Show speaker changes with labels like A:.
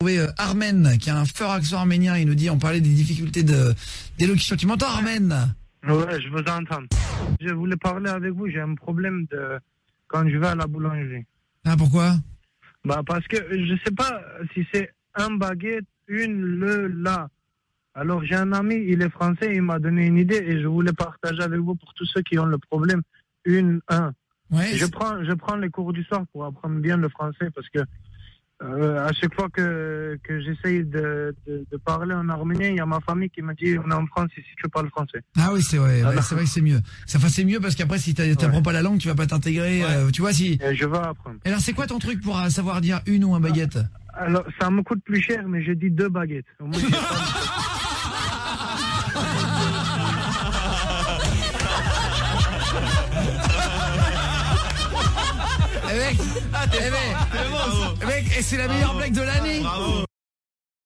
A: Armen, qui a un fort accent arménien, il nous dit, on parlait des difficultés d'élocution. Tu m'entends, Armen?
B: Ouais, je vous entends. Je voulais parler avec vous, j'ai un problème quand je vais à la boulangerie.
A: Ah, pourquoi?
B: Parce que je sais pas si c'est un baguette, la. Alors j'ai un ami, il est français, il m'a donné une idée et je voulais partager avec vous pour tous ceux qui ont le problème, un.
A: Ouais.
B: Je prends les cours du soir pour apprendre bien le français parce que à chaque fois que j'essaye de parler en arménien, il y a ma famille qui me dit on est en France ici tu parles français.
A: Ah oui, c'est vrai, ouais, c'est vrai que c'est mieux. C'est mieux parce qu'après si t'apprends pas la langue, tu vas pas t'intégrer, tu vois si.
B: Et je vais apprendre.
A: Alors c'est quoi ton truc pour savoir dire une ou un baguette?
B: Alors ça me coûte plus cher mais je dis 2 baguettes. Au moins,
A: mec, et c'est la meilleure blague de l'année. Bravo.